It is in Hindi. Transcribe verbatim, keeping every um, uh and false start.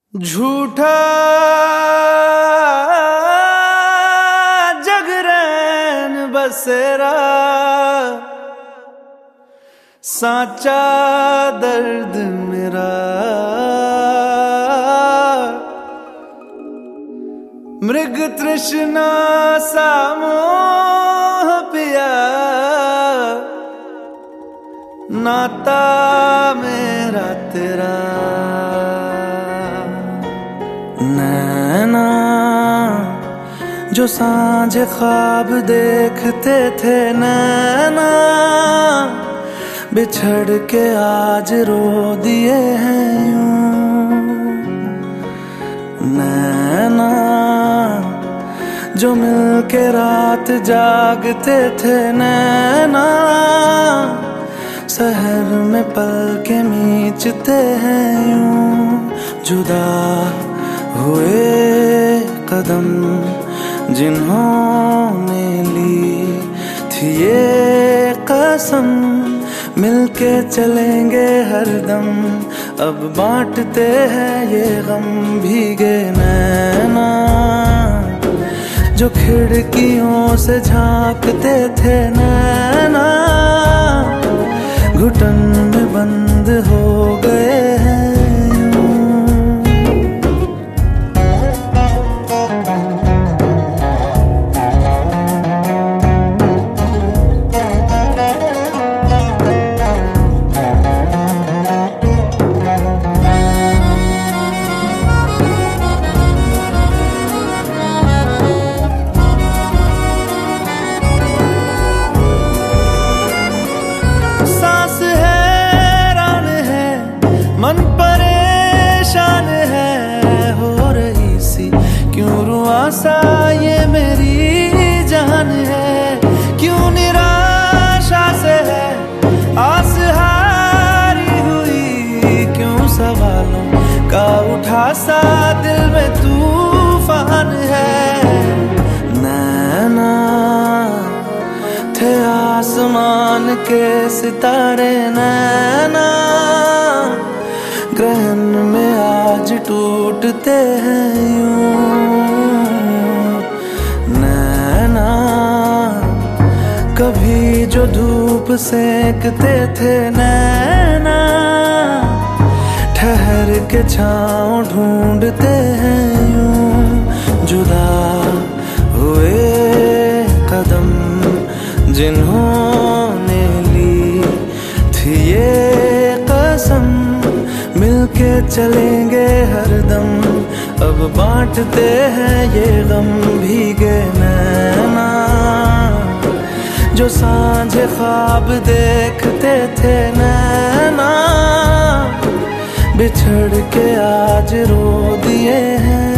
झूठा जगरैन बसेरा, साचा दर्द मेरा। मृग तृष्णा सा मोह पिया, नाता मेरा तेरा। नैना जो सांझ ख्वाब देखते थे, नैना बिछड़ के आज रो दिए हैं यूं। नैना जो मिल के रात जागते थे, नैना शहर में पल के मीचते हैं यूं। जुदा हुए कदम जिन्होंने ली थी ये कसम, मिलके चलेंगे हरदम। अब बांटते हैं ये गम। भीगे नैना जो खिड़कियों से झांकते थे, नैना घुटन में बंद हो गए हैं। सांस हैरान है, मन परेशान है, हो रही सी क्यों रुआसा ये मेरी जान है। क्यों निराशा से है आस हारी हुई, क्यों सवालों का उठा सा दिल में तूफान है। नैना थे आसमान के सितारे, नैना ग्रहण में आज टूटते हैं यूं। नैना कभी जो धूप सेकते थे, नैना ठहर के छाँव ढूंढते हैं यूं। जुदा हुए कदम जिन्होंने ली थी ये कसम, मिलके चलेंगे हरदम। अब बांटते हैं ये गम। भीगे नैना जो सांझ ख्वाब देखते थे, नैना बिछड़ के आज रो दिए हैं।